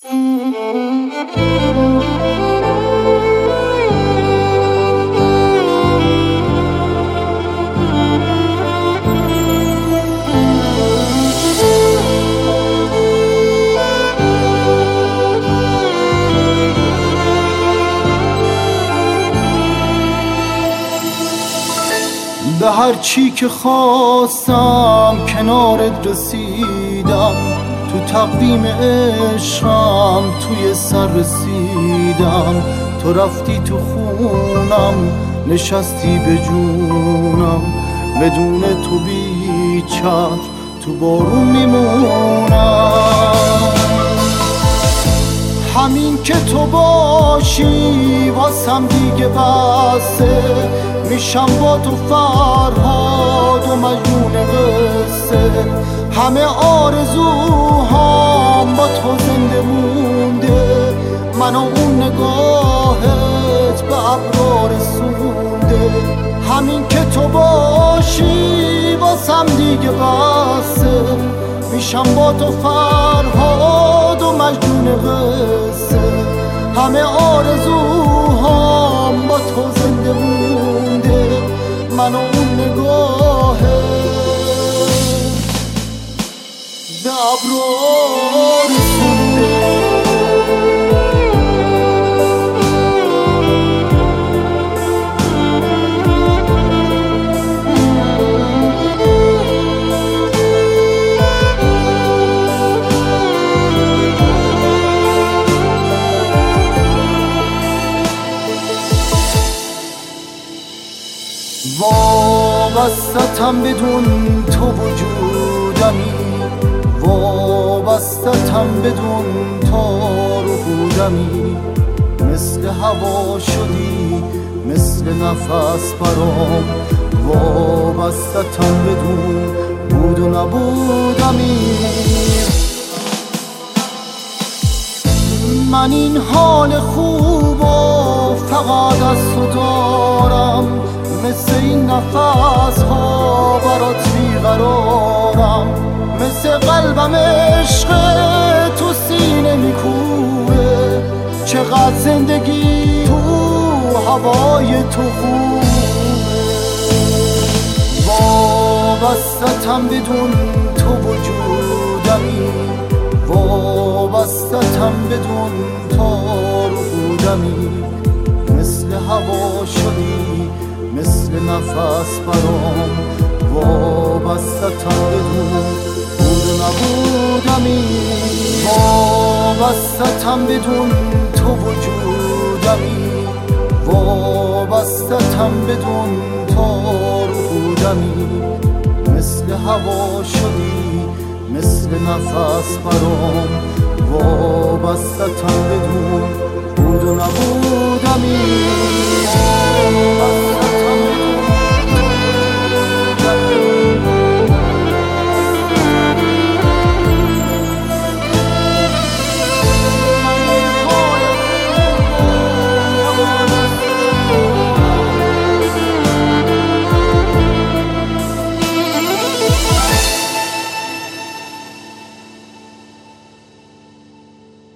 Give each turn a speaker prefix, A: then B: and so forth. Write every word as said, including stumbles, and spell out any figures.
A: به هر چی که خواستم کنارت رسیدم، تو تقویم عشقم توی سر رسیدم. تو رفتی تو خونم نشستی به جونم، بدون تو بی چتر تو بارون میمونم. همین که تو باشی واسم دیگه بسه، میشم با تو فرهاد و مجنون قصه. همه آرزوهام با تو زنده مونده، من و اون نگاهت به ابرار رسونده. همین که تو باشی واسم دیگه بسه، میشم با تو فرهاد و مجنون قصه. همه آرزوهام با تو زنده مونده، من و اون نگاهت به ابرار رسونده. وابستم بدون تو وجودمی، وابستم بدون تار و پودمی. مثل هوا شدی مثل نفس برام، وابستم بدون بود و نبودمی. من این حال خوب و فقط از تو دارم، مثل این نفس ها برات بیقرارم. مثل قلبم عشق تو سینه میکوبه، چقدر زندگی تو هوای تو خوبه. وابستم بدون تو وجودمی، وابستم بدون تار و پودمی. مثل هوا شدی مثل نفس برام، وابستم بدون بود و نبودمی. وابستم بدون تو وجودمی، وابستم بدون تار و پودمی. مثل هوا شدی مثل نفس برام، وابستم بدون بود و نبودمی.